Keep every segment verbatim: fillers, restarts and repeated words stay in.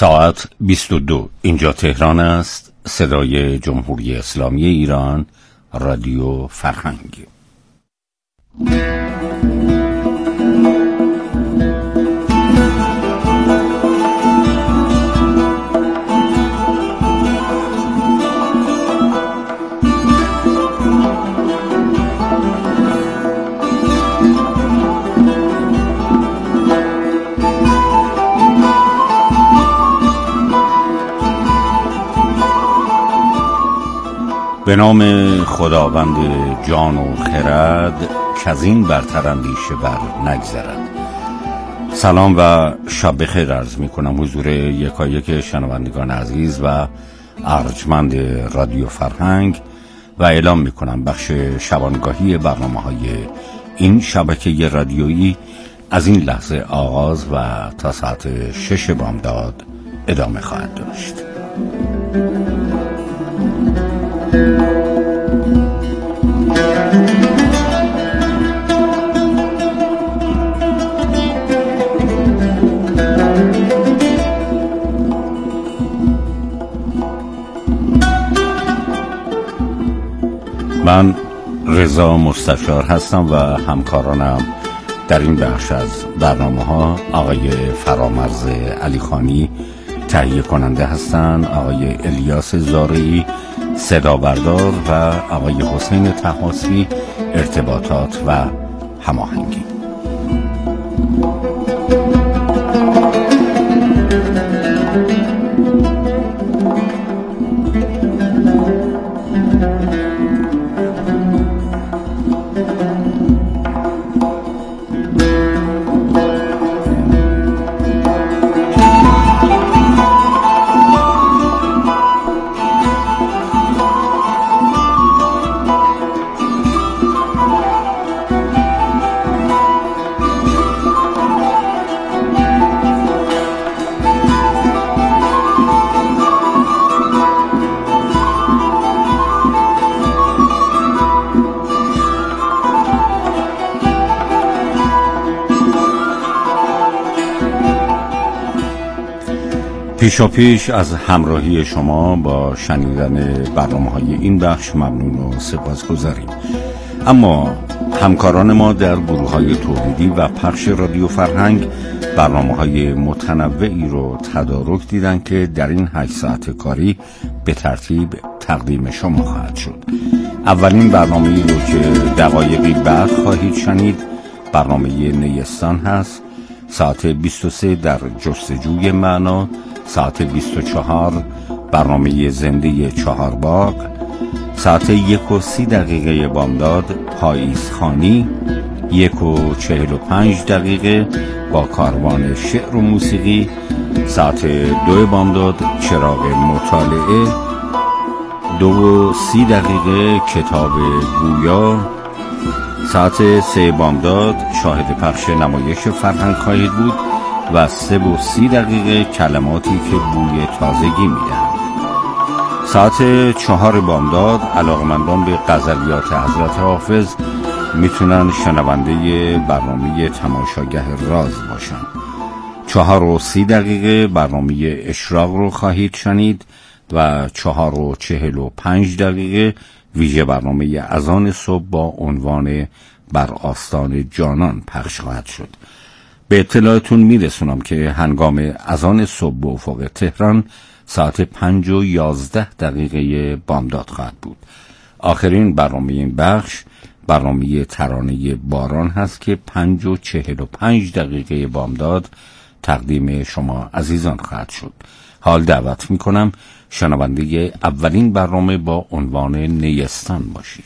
ساعت بیست و دو اینجا تهران است. صدای جمهوری اسلامی ایران، رادیو فرهنگ. به نام خداوند جان و خرد کزین برتر اندیشه بر نگذرد. سلام و شب بخیر عرض می کنم حضور یکایک شنوندگان عزیز و ارجمند رادیو فرهنگ و اعلام می کنم بخش شبانگاهی برنامه های این شبکه رادیویی از این لحظه آغاز و تا ساعت شش بامداد ادامه خواهد داشت. من رضا مستشار هستم و همکارانم در این بخش از برنامه ها آقای فرامرز علیخانی تهیه کننده هستند، آقای الیاس زارعی صدا بردار و آقای حسین طهاسی ارتباطات و هماهنگی. پیشا پیش از همراهی شما با شنیدن برنامه های این بخش ممنون و سپاسگزاریم. اما همکاران ما در گروه های تولیدی و پخش رادیو فرهنگ برنامه های متنوعی رو تدارک دیدن که در این هشت ساعت کاری به ترتیب تقدیم شما خواهد شد. اولین برنامه‌ای رو که دقایقی بعد خواهید شنید برنامه نیستان هست. ساعت بیست و سه در جستجوی معنا، ساعت بیست و چهار برنامه زنده چهارباغ، ساعت یک و سی دقیقه بامداد پاییز خانی، یک و چهل و پنج دقیقه با کاروان شعر و موسیقی، ساعت دو بامداد چراغ مطالعه، دو و سی دقیقه کتاب گویا، ساعت سه بامداد شاهد پخش نمایش فرهنگ خواهید بود و سه و سی دقیقه کلماتی که بوی تازگی میدهند. ساعت چهار بامداد علاقمندان به غزلیات حضرت حافظ میتونن شنونده برنامه تماشاگه راز باشن. چهار و سی دقیقه برنامه اشراق رو خواهید شنید و چهار و چهل و پنج دقیقه ویژه برنامه اذان صبح با عنوان بر آستان جانان پخش خواهد شد. به اطلاعتون میرسونم که هنگام اذان صبح به افق تهران ساعت پنج و یازده دقیقه بامداد خواهد بود. آخرین برنامه این بخش برنامه ترانه باران هست که پنج و چهل و پنج دقیقه بامداد تقدیم شما عزیزان خواهد شد. حال دعوت میکنم شنونده اولین برنامه با عنوان نیستان باشید.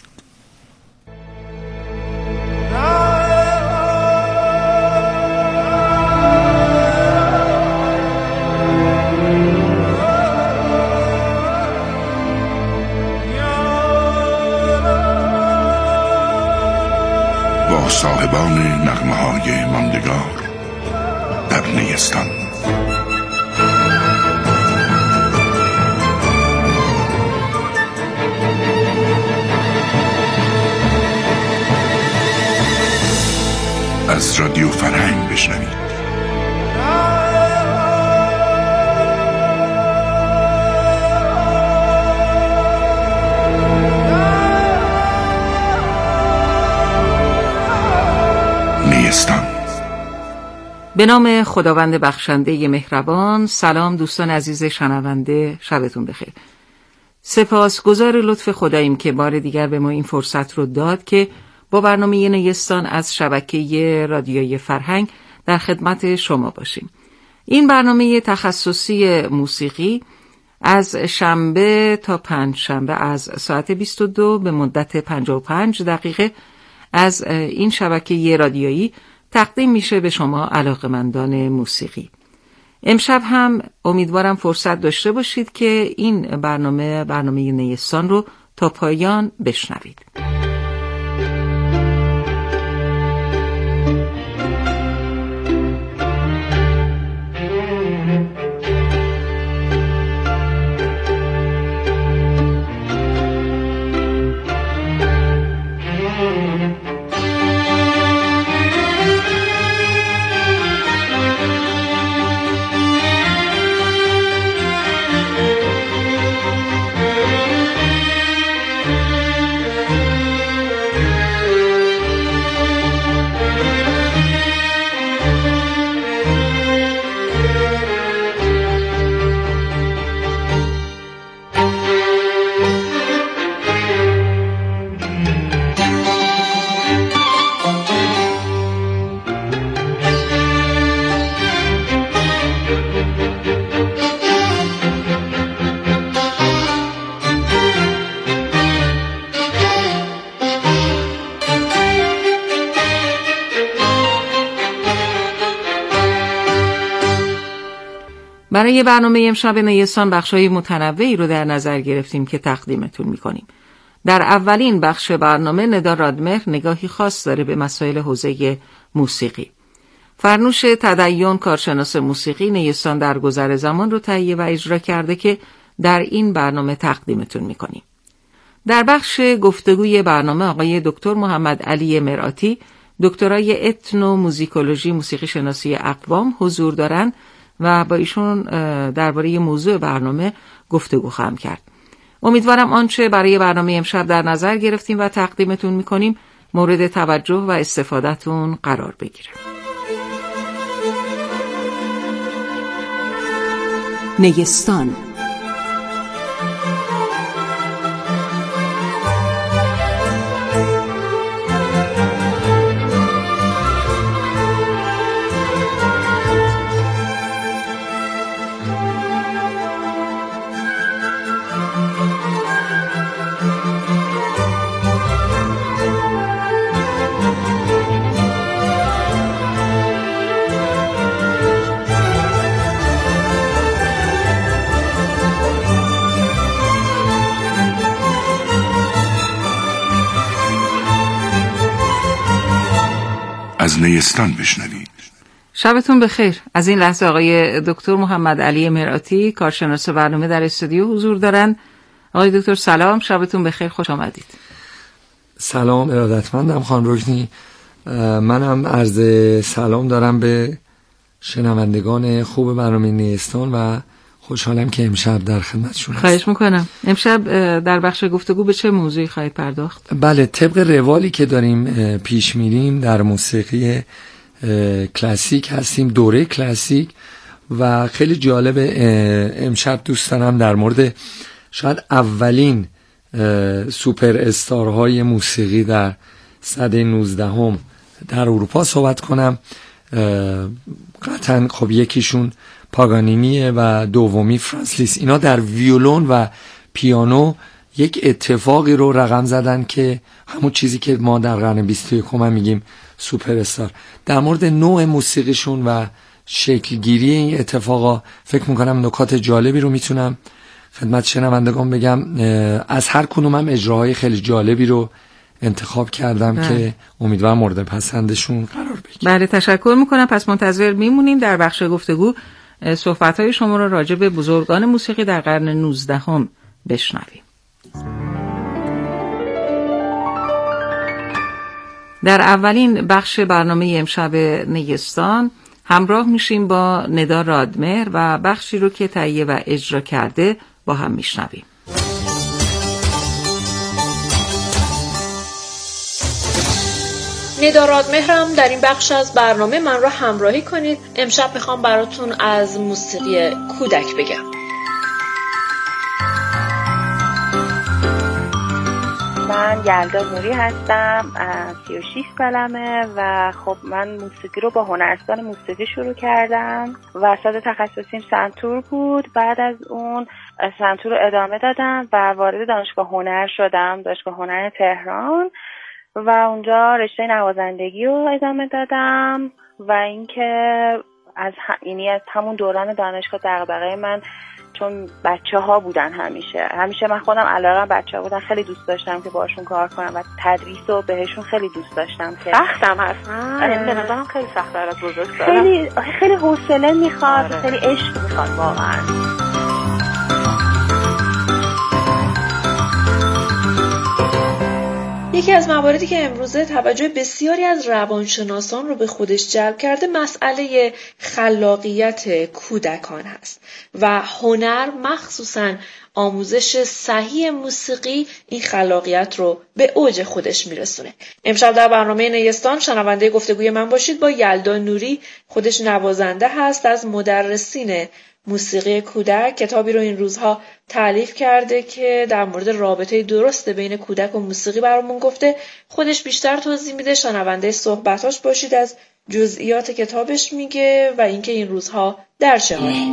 با صاحبان نغمه های ماندگار در نیستان. از رادیو فرهنگ بشنوید. به نام خداوند بخشنده مهربان. سلام دوستان عزیز شنونده، شبتون بخیر. سپاسگزار لطف خداییم که بار دیگر به ما این فرصت رو داد که با برنامه نیستان از شبکه رادیوی فرهنگ در خدمت شما باشیم. این برنامه تخصصی موسیقی از شنبه تا پنج شنبه از ساعت بیست و دو به مدت پنجاه و پنج دقیقه از این شبکه رادیویی تقدیم میشه به شما علاقه‌مندان موسیقی. امشب هم امیدوارم فرصت داشته باشید که این برنامه برنامه نیستان رو تا پایان بشنوید. برای برنامه امشب نیستان بخشای متنوعی رو در نظر گرفتیم که تقدیمتون میکنیم. در اولین بخش برنامه ندا رادمهر نگاهی خاص داره به مسائل حوزه موسیقی. فرنوش تدین، کارشناس موسیقی، نیستان در گذر زمان رو تهیه و اجرا کرده که در این برنامه تقدیمتون میکنیم. در بخش گفتگوی برنامه آقای دکتر محمد علی مرآتی، دکترای اتنو موزیکولوژی موسیقی شناسی اقوام حضور دارند و با ایشون درباره موضوع برنامه گفتگو خواهم کرد. امیدوارم آنچه برای برنامه امشب در نظر گرفتیم و تقدیمتون میکنیم مورد توجه و استفادهتون قرار بگیره. نیستان از نیستان بشنوید. شبتون بخیر. از این لحظه آقای دکتر محمد علی مرآتی، کارشناس برنامه در استودیو حضور دارن. آقای دکتر سلام، شبتون بخیر، خوش آمدید. سلام، ارادتمندم خانم رکنی. منم عرض سلام دارم به شنوندگان خوب برنامه نیستان و خوشحالم که امشب در خدمتشون هستم. خواهش میکنم. امشب در بخش گفتگو به چه موضوعی خواهید پرداخت؟ بله، طبق روالی که داریم پیش میریم در موسیقی کلاسیک هستیم، دوره کلاسیک، و خیلی جالب امشب دوست دارم در مورد شاید اولین سوپر استارهای موسیقی در سده نوزدهم در اروپا صحبت کنم. قطعا خب یکیشون پاگانینیه و دومی فرانس لیست. اینا در ویولون و پیانو یک اتفاقی رو رقم زدن که همون چیزی که ما در قرن بیست و یکم میگیم سوپر استار. در مورد نوع موسیقیشون و شکلگیری این اتفاقا فکر میکنم نکات جالبی رو میتونم خدمت شنوندگان بگم. از هر کدومم اجراهای خیلی جالبی رو انتخاب کردم بله. که امیدوارم مورد پسندشون قرار بگیره. بله، تشکر میکنم. پس منتظر میمونیم در بخش گفتگو صحبت‌های شما رو راجع به بزرگان موسیقی در قرن نوزدهم بشنویم. در اولین بخش برنامه امشب نیستان همراه میشیم با ندا رادمهر و بخشی رو که تهیه و اجرا کرده با هم میشنویم. ندا رادمهرم در این بخش از برنامه من را همراهی کنید. امشب میخوام براتون از موسیقی کودک بگم. من یلدا نوری هستم، سی و شش سالمه و خب من موسیقی رو با هنرستان موسیقی شروع کردم. وسط تخصصیم سنتور بود. بعد از اون سنتور رو ادامه دادم و وارد دانشگاه هنر شدم، دانشگاه هنر تهران، و اونجا رشته نوازندگی رو ادامه دادم. و اینکه از یعنی از همون دوران دانشگاه دغدغه من، چون بچه ها بودن، همیشه همیشه من خودم علاقه بچه ها بودن، خیلی دوست داشتم که باشون کار کنم و تدریس رو بهشون خیلی دوست داشتم. که سختم هست نه؟ به نظرم خیلی سخته از بزرگ دارم. خیلی خیلی حوصله میخواد، آره. خیلی عشق میخواد واقعا. یکی از مواردی که امروزه توجه بسیاری از روانشناسان رو به خودش جلب کرده مسئله خلاقیت کودکان هست و هنر، مخصوصاً آموزش صحیح موسیقی، این خلاقیت رو به اوج خودش میرسونه. امشب در برنامه نیستان شنونده گفتگوی من باشید با یلدا نوری. خودش نوازنده هست، از مدرسین موسیقی کودک. کتابی رو این روزها تألیف کرده که در مورد رابطه درست بین کودک و موسیقی برامون گفته. خودش بیشتر توضیح میده، شنونده صحبتاش باشید. از جزئیات کتابش میگه و اینکه این روزها در چه حالی.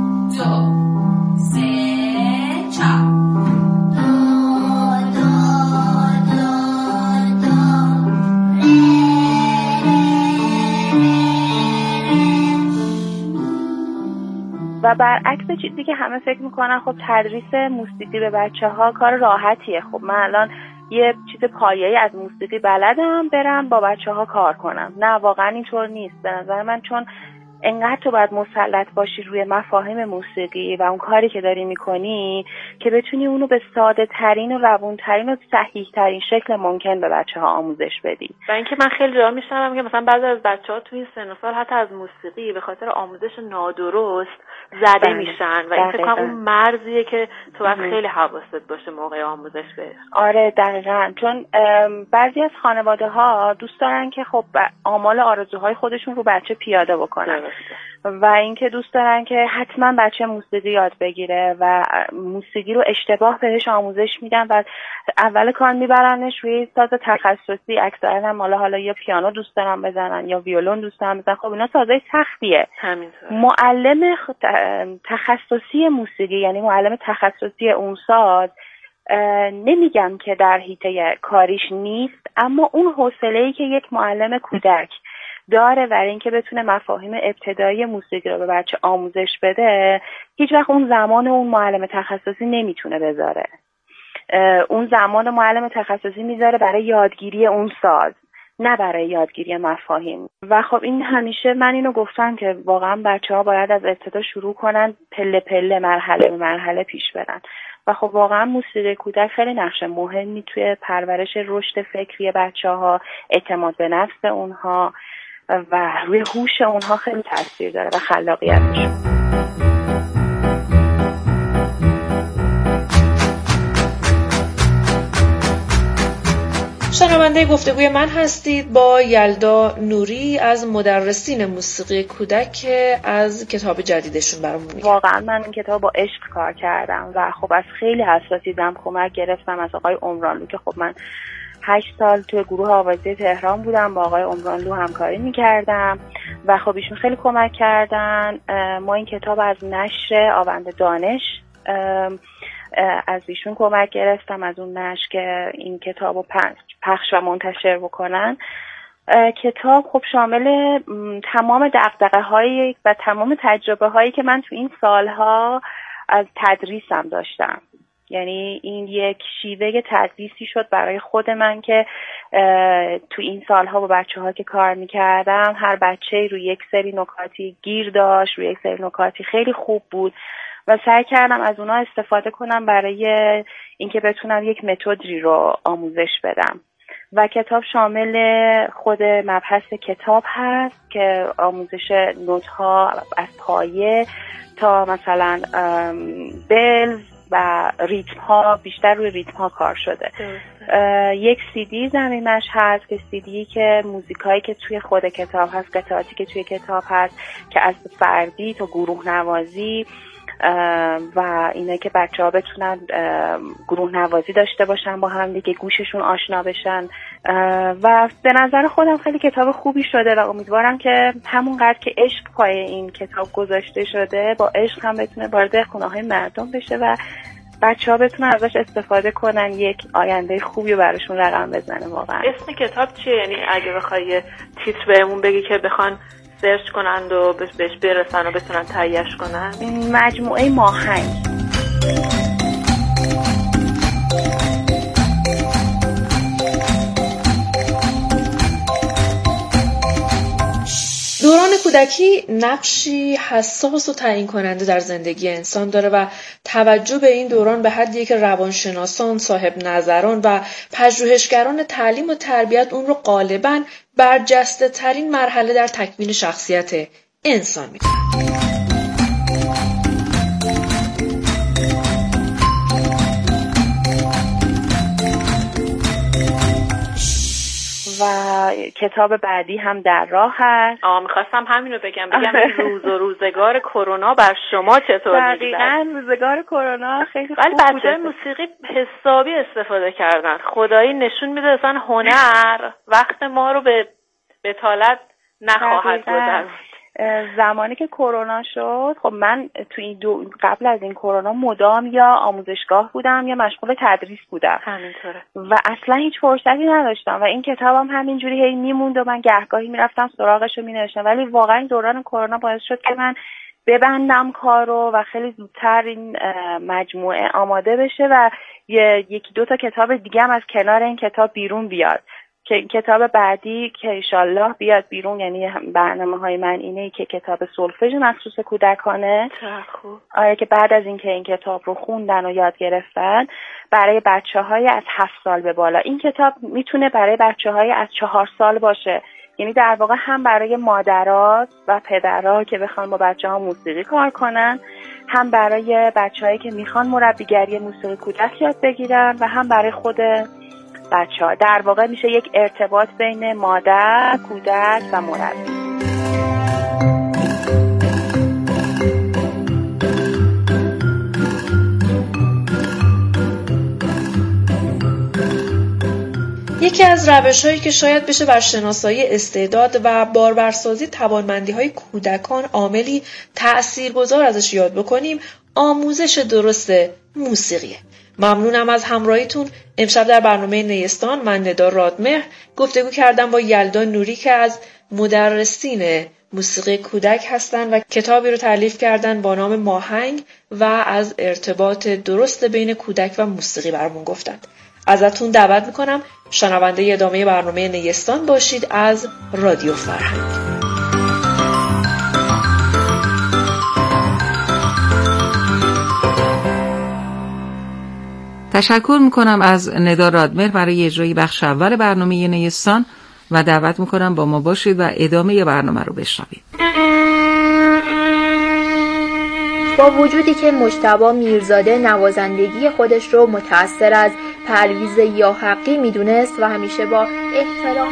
و برعکس چیزی که همه فکر میکنن، خب تدریس موسیقی به بچه ها کار راحتیه. خب من الان یه چیز پایه‌ای از موسیقی بلدم، برم با بچه ها کار کنم. نه، واقعا اینطور نیست به نظر من، چون انقدر تو باید مسلط باشی روی مفاهیم موسیقی و اون کاری که داری میکنی که بتونی اونو به ساده ترین و روون ترین و صحیح ترین شکل ممکن به بچه ها آموزش بدی. و اینکه من خیلی جا میشنوم که مثلا بعضی از بچه ها توی این سن و سال حتی از موسیقی به خاطر آموزش نادرست زده بله. میشن و این فکر کنم اون مرزیه که تو باید خیلی حواست باشه موقع آموزش بهش. آره دقیقاً، چون بعضی از خانواده ها دوست دارن که خب آمال آرزوهای خودشون رو بچه پیاده بکنن و اینکه دوست دارن که حتما بچه موسیقی یاد بگیره و موسیقی رو اشتباه بهش آموزش میدن و اول کار میبرنش روی ساز تخصصی. اکثرا هم حالا حالا یا پیانو دوست دارن بزنن یا ویولون دوست دارن بزنن. خب اینا سازای سختیه. همینطور معلم تخصصی موسیقی، یعنی معلم تخصصی اون ساز، نمیگم که در حیطه کاریش نیست، اما اون حوصله‌ای که یک معلم کودک داره برای اینکه بتونه مفاهیم ابتدایی موسیقی رو به بچه آموزش بده، هیچ وقت اون زمان اون معلم تخصصی نمیتونه بذاره. اون زمان معلم تخصصی میذاره برای یادگیری اون ساز، نه برای یادگیری مفاهیم. و خب این همیشه من اینو گفتم که واقعا بچه‌ها باید از ابتدا شروع کنن، پله پله، مرحله به مرحله پیش برن. و خب واقعا موسیقی کودک خیلی نقش مهمی توی پرورش رشد فکری بچه‌ها، اعتماد به نفس اونها و روی هوش اونها خیلی تاثیر داره و خلاقیتشون. شنونده گفتگوی من هستید با یلدا نوری از مدرسین موسیقی کودک که از کتاب جدیدشون برامون میگن. واقعا من این کتاب با عشق کار کردم و خب از خیلی اساتیدم کمک گرفتم. از آقای عمرانلو که خب من هشت سال توی گروه آوازی تهران بودم، با آقای عمرانلو همکاری میکردم و خب ایشون خیلی کمک کردن. ما این کتاب از نشر آوند دانش از ایشون کمک گرفتم، از اون نشر که این کتاب رو پخش و منتشر بکنن. کتاب خب شامل تمام دغدغه هایی و تمام تجربه هایی که من تو این سالها از تدریسم داشتم. یعنی این یک شیوه تدریسی شد برای خود من که تو این سالها با بچه ها که کار میکردم، هر بچه روی یک سری نکاتی گیر داشت، روی یک سری نکاتی خیلی خوب بود و سعی کردم از اونا استفاده کنم برای اینکه بتونم یک متدی رو آموزش بدم. و کتاب شامل خود مبحث کتاب هست که آموزش نوت‌ها از پایه تا مثلا بلز و ریتم ها بیشتر روی ریتم ها کار شده. یک سی دی زمینش هست که سی دی که موزیکایی که توی خود کتاب هست، قطعاتی که توی کتاب هست که از فردی تا گروه نوازی و اینه که بچه ها بتونن گروه نوازی داشته باشن با هم دیگه، گوششون آشنا بشن و به نظر خودم خیلی کتاب خوبی شده و امیدوارم که همونقدر که عشق پای این کتاب گذاشته شده با عشق هم بتونه وارد خونه‌های مردم بشه و بچه ها بتونن ازش استفاده کنن، یک آینده خوبی براشون رقم بزنه. واقعا اسم کتاب چیه؟ یعنی اگه بخوای تیتر بهمون بگی که بخوان سرچ کنند و بهش برسن و بتونن تهیه‌اش کنن. مجموعه ماهنگ. دوران کودکی نقشی حساس و تعیین کننده در زندگی انسان داره و توجه به این دوران به حدیه که روانشناسان، صاحب نظران و پژوهشگران تعلیم و تربیت اون رو غالباً برجسته ترین مرحله در تکوین شخصیت انسان می‌دونن. و کتاب بعدی هم در راه هست. آه میخواستم همین رو بگم بگم روز و روزگار کرونا بر شما چطور می‌گذره؟ دقیقاً روزگار کرونا خیلی خوب ولی بچه‌های موسیقی حسابی استفاده کردن. خدایی نشون میده اصلا هنر وقت ما رو به بتالت نخواهد گذروند. زمانی که کرونا شد، خب من تو این دو قبل از این کرونا مدام یا آموزشگاه بودم یا مشغول تدریس بودم. همینطوره. و اصلا هیچ فرصتی نداشتم و این کتابم هم همینجوری هی میموند و من گهگاهی میرفتم سراغش رو مینوشتم، ولی واقعا دوران کرونا باعث شد که من ببندم کارو و خیلی زودتر این مجموعه آماده بشه و یکی دو تا کتاب دیگه هم از کنار این کتاب بیرون بیاد که کتاب بعدی که انشالله بیاد بیرون. یعنی برنامه های من اینه که کتاب سولفژ مخصوص کودکانه، آره، که بعد از اینکه این کتاب رو خوندن و یاد گرفتن برای بچه های از هفت سال به بالا. این کتاب میتونه برای بچه های از چهار سال باشه، یعنی در واقع هم برای مادرات و پدرها که بخوان با بچه ها موسیقی کار کنن، هم برای بچه هایی که میخوان مربیگری موسیقی کودک یاد بگیرن و هم برای خود بچه ها. در واقع میشه یک ارتباط بین مادر، کودک و مربی. یکی از روش‌هایی که شاید بشه بر شناسایی استعداد و بارورسازی توانمندی‌های کودکان عاملی تأثیرگذار ازش یاد بکنیم، آموزش درست موسیقیه. ممنونم از همراهیتون. امشب در برنامه نیستان من ندا رادمهر گفتگو کردم با یلدا نوری که از مدرسین موسیقی کودک هستن و کتابی رو تألیف کردن با نام ماهنگ و از ارتباط درست بین کودک و موسیقی برامون گفتن. ازتون دعوت میکنم شنونده ادامه برنامه نیستان باشید از رادیو فرهنگ. تشکر میکنم از ندا رادمهر برای اجرای بخش اول برنامه نیستان و دعوت میکنم با ما باشید و ادامه برنامه رو بشنوید. با وجودی که مجتبی میرزاده نوازندگی خودش رو متأثر از پرویز یاحقی میدونست و همیشه با احترام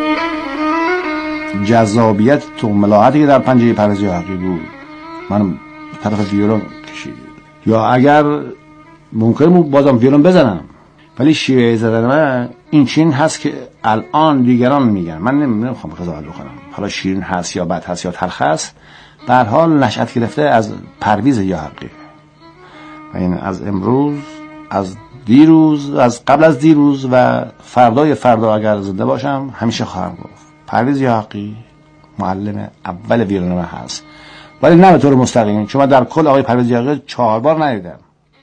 و جذابیت تو ملاحتی که در پنجه پرویز یاحقی بود من طرف ویولون کشید، یا اگر ممکنه بود بازم ویولون بزنم، ولی شیوه زدن من این چین هست که الان دیگران میگن، من نمیخوام قضاوت بکنم حالا شیرین هست یا بد هست یا تلخ هست، به هر حال نشأت گرفته از پرویز یاحقی و این از امروز، از دیروز، از قبل از دیروز و فردای فردا اگر زنده باشم همیشه خواهم گفت پرویز یاحقی معلم اول ویولون من هست، ولی نه به طور مستقیم، چون من در کل آقای پرویز یاحقی چهار بار ندیدم.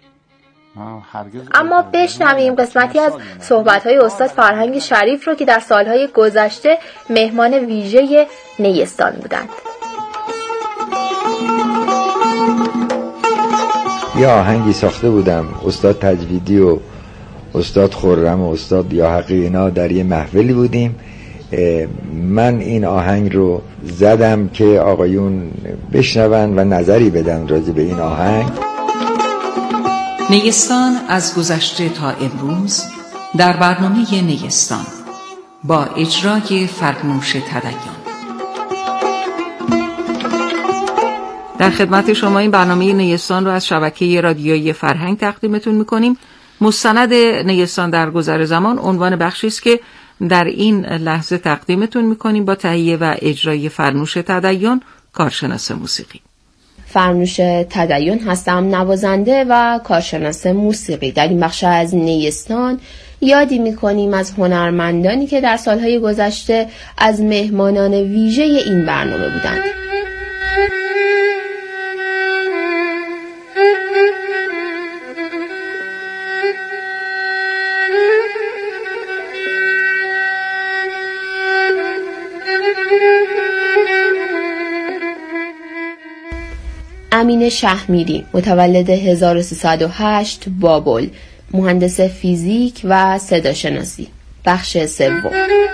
اما بشنویم قسمتی از صحبت‌های استاد فرهنگ شریف رو که در سالهای گذشته مهمان ویژه نیستان بودند. یه آهنگی ساخته بودم، استاد تجویدی و استاد خرم و استاد یاحقی اینا در یه محفلی بودیم، من این آهنگ رو زدم که آقایون بشنون و نظری بدن راجع به این آهنگ. نیستان از گذشته تا امروز در برنامه نیستان با اجرای فرنوش تدیان. در خدمت شما این برنامه نیستان رو از شبکه رادیویی فرهنگ تقدیمتون میکنیم. مستند نیستان در گذر زمان عنوان بخشی است که در این لحظه تقدیمتون میکنیم با تهیه و اجرای فرنوش تدیان، کارشناس موسیقی. فرنوش تدیان هستم، نوازنده و کارشناس موسیقی. در این بخش از نیستان یادی میکنیم از هنرمندانی که در سالهای گذشته از مهمانان ویژه این برنامه بودند. امین شهمیری، متولد هزار و سیصد و هشت، بابل، مهندس فیزیک و صداشناسی، بخش سوم.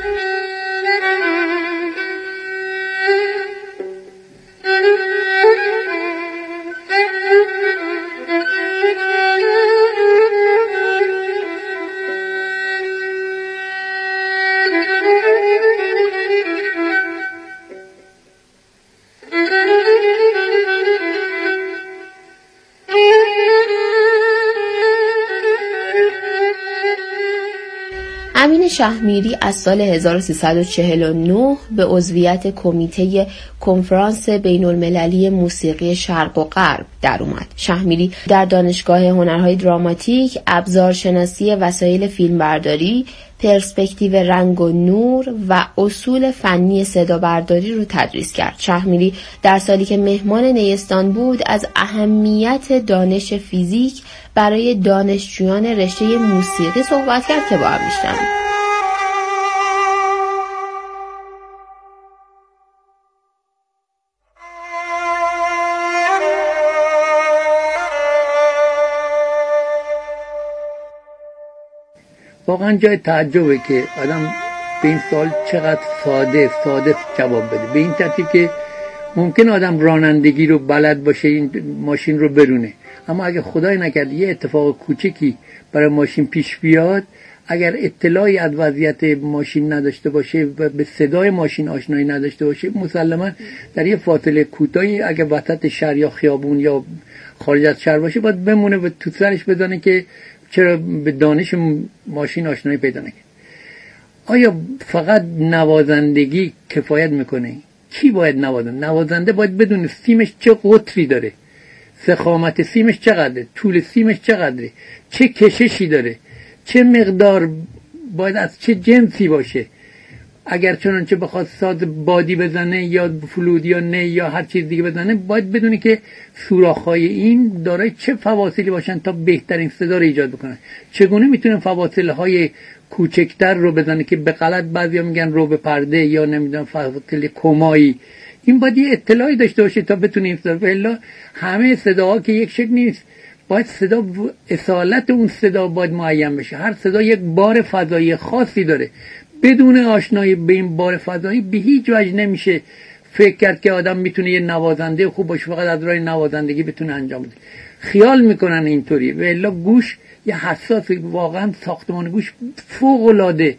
امین شهمیری از سال هزار و سیصد و چهل و نه به عضویت کمیته کنفرانس بین المللی موسیقی شرق و غرب در اومد. شهمیری در دانشگاه هنرهای دراماتیک ابزارشناسی وسایل فیلمبرداری، پرسپکتیو رنگ و نور و اصول فنی صدابرداری رو تدریس کرد. شهمیری در سالی که مهمان نیستان بود از اهمیت دانش فیزیک برای دانشجویان رشته موسیقی صحبت کرد که با هم میشنویم. واقعا جای تعجبه که آدم به این سوال چقدر ساده ساده جواب بده، به این ترتیب که ممکن آدم رانندگی رو بلد باشه، این ماشین رو برونه، اما اگه خدای نکرد یه اتفاق کوچکی برای ماشین پیش بیاد، اگر اطلاعی از وضعیت ماشین نداشته باشه و به صدای ماشین آشنایی نداشته باشه، مسلما در یه فاصله کوتاهی اگه وسط شهر یا خیابون یا خارج از شهر باشه باید بمونه و تو سرش بزنه که چرا به دانش ماشین آشنایی پیدا نکنه. آیا فقط نوازندگی کفایت میکنه؟ کی باید نوازنده؟ نوازنده باید بدون سیمش چه قطری داره، ضخامت سیمش چقدره، طول سیمش چقدره، چه کششی داره، چه مقدار باید از چه جنسی باشه. اگر چنانچه بخواد ساز بادی بزنه یا فلوت یا نی یا هر چیز دیگه بزنه، باید بدونی که سوراخ‌های این دارای چه فواصلی باشن تا بهترین صدا رو ایجاد بکنن. چگونه میتونه فواصل‌های کوچکتر رو بزنه که به غلط بعضیا میگن رو به پرده یا نمیدونم فواصل کمایی. این باید یه اطلاعی داشته باشه تا بتونه این صدا. الا همه صداها که یک شکل نیست، باید صدا اصالت اون صدا باید معین بشه. هر صدا یک بار فضایی خاصی داره. بدون آشنایی به این بار فضایی به هیچ وجه نمیشه فکر کرد که آدم میتونه یه نوازنده خوب باشه فقط از راه نوازندگی بتونه انجام بده. خیال میکنن اینطوری، و الا گوش یه حساس، واقعا ساختمان گوش فوق العاده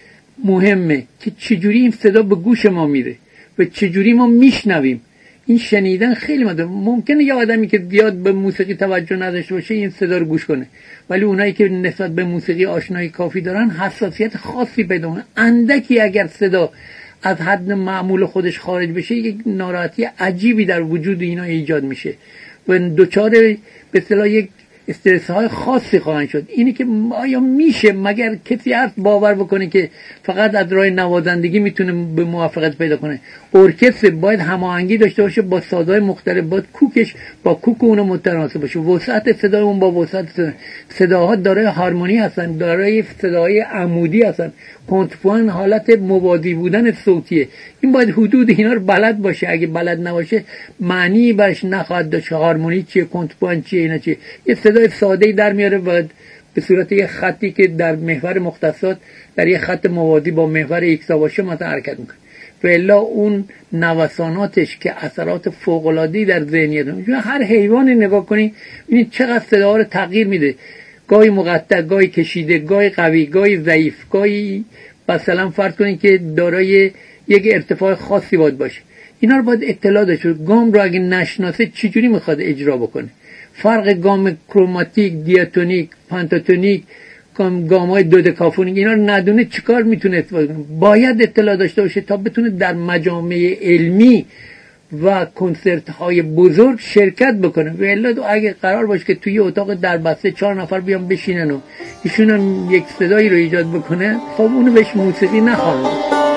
مهمه که چجوری این صدا به گوش ما میره و چجوری ما میشنویم. این شنیدن خیلی مهمه. ممکنه یه آدمی که زیاد به موسیقی توجه نداشته باشه این صدا رو گوش کنه، ولی اونایی که نسبت به موسیقی آشنایی کافی دارن حساسیت خاصی پیدا کنن. اندکی اگر صدا از حد معمول خودش خارج بشه، یک ناراحتی عجیبی در وجود اینا ایجاد میشه و دوچار به اصطلاح یک استرس های خاصی خواهند شد. اینی که آیا میشه، مگر کسی هست باور بکنه که فقط از راه نوازندگی میتونه به موفقیت پیدا کنه؟ ارکستر باید هماهنگی داشته باشه با سازهای مختلف، باید کوکش با کوک اون متناسب باشه، وسعت صدای اون با وسعت صدای. صداها دارای هارمونی هستن، دارای صداهای عمودی هستن، کنترپوان حالت موازی بودن صوتیه. این باید حدود اینا رو بلد باشه. اگه بلد نباشه معنی برش نخواهد داشت. هارمونی چیه، کنترپوان چیه، اینا چیه. یه صدای ساده‌ای در میاره و به صورت یه خطی که در محور مختصات در یه خط موازی با محور ایکسا باشه مثلا حرکت میکنه. و الا اون نوساناتش که اثرات فوق‌العاده‌ای در ذهنیت داره. هر حیوانی نگاه کنی ببینید چقدر صدا رو تغییر میده، گاهی مقطع، گاهی کشیده، گاهی قوی، گاهی ضعیف، گاهی مثلا فرض کنید که دارای یک ارتفاع خاصی باید باشه. اینا رو باید اطلاع داشته باشه. گام رو اگه نشناسه چجوری میخواد اجرا بکنه؟ فرق گام کروماتیک، دیاتونیک، پنتاتونیک، گام های دودکافونیک، اینا رو ندونه چیکار میتونه استفاده کنه؟ باید اطلاع داشته باشه تا بتونه در مجامع علمی و کنسرت های بزرگ شرکت بکنه. و الا اگه قرار باشه که توی اتاق دربسته چهار نفر بیان بشینن و ایشون هم یک صدایی رو ایجاد بکنه، خب اونو بهش موسیقی نخواهند.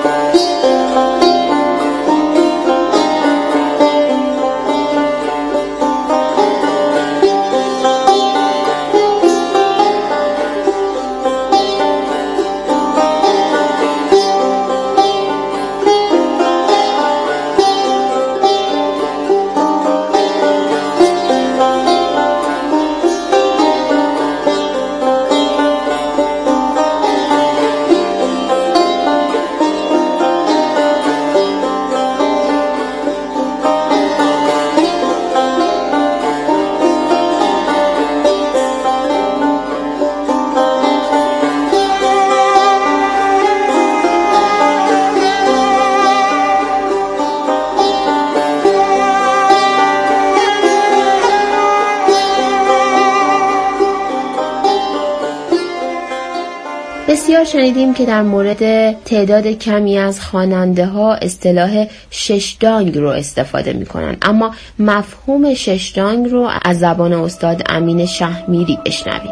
بسیار شنیدیم که در مورد تعداد کمی از خواننده ها اصطلاح ششدانگ رو استفاده می کنن، اما مفهوم ششدانگ رو از زبان استاد امین شهمیری بشنویم.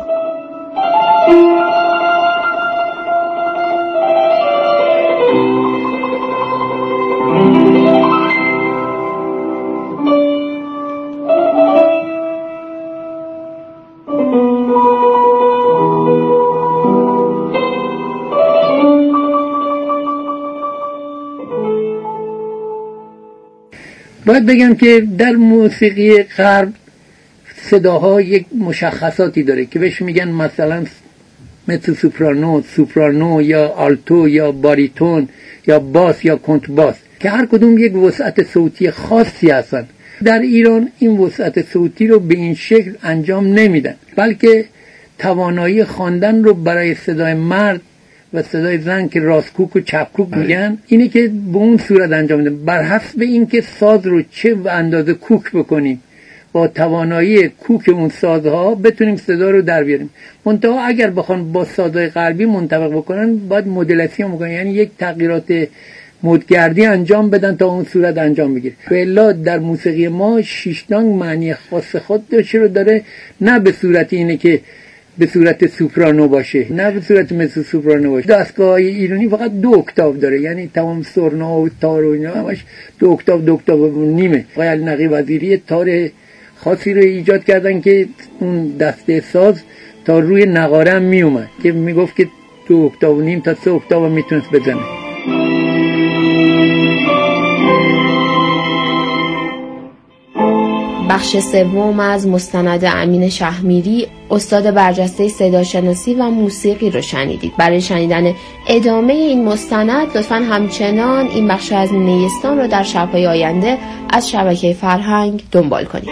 باید بگم که در موسیقی غرب صداها یک مشخصاتی داره که بهش میگن مثلا متو سوپرانو، سوپرانو یا آلتو یا باریتون یا باس یا کنترباس که هر کدوم یک وسعت صوتی خاصی هستن. در ایران این وسعت صوتی رو به این شکل انجام نمیدن، بلکه توانایی خواندن رو برای صدای مرد و صدای زن که راستکوک و چپکوک میگن اینه که به اون صورت انجام میدن، بر حسب اینکه ساز رو چه به اندازه کوک بکنیم با توانایی کوک اون سازها بتونیم صدا رو در بیاریم. منتها اگر بخوان با سازهای غربی منطبق بکنن باید مدلاسیون بکنن، یعنی یک تغییرات مدگردی انجام بدن تا اون صورت انجام بگیره. فعلا در موسیقی ما شیشدانگ معنی خاص خود داشته رو داره، نه به صورت اینه که به صورت سوپرانو باشه، نه به صورت مثل سوپرانو باشه. دستگاه ایرانی فقط دو اکتاو داره، یعنی تمام سرنا و تار و اینا همش دو اکتاو دو اکتاو نیمه. آقای نقی وزیری تار خاصی رو ایجاد کردن که اون دسته ساز تا روی نقاره هم می اومد که میگفت که دو اکتاو نیم تا سه اکتاو میتونست بزنه. بخش سوم از مستند امین شهمیری، استاد برجسته صداشناسی و موسیقی رو شنیدید. برای شنیدن ادامه این مستند لطفاً همچنان این بخش از نیستان رو در شب‌های آینده از شبکه فرهنگ دنبال کنید.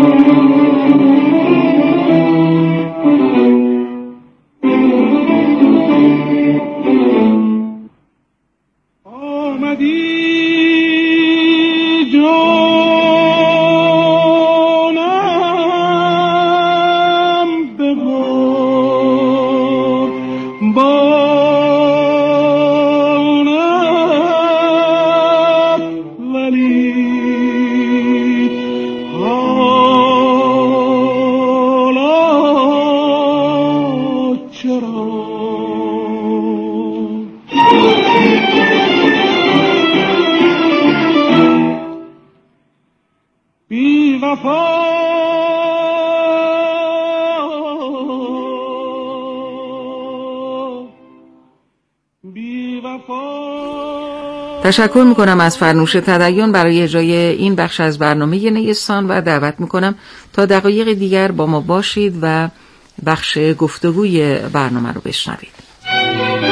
تشکر میکنم از فرنوش تدین برای اجرای این بخش از برنامه نیستان و دعوت میکنم تا دقایق دیگر با ما باشید و بخش گفتگوی برنامه رو بشنوید.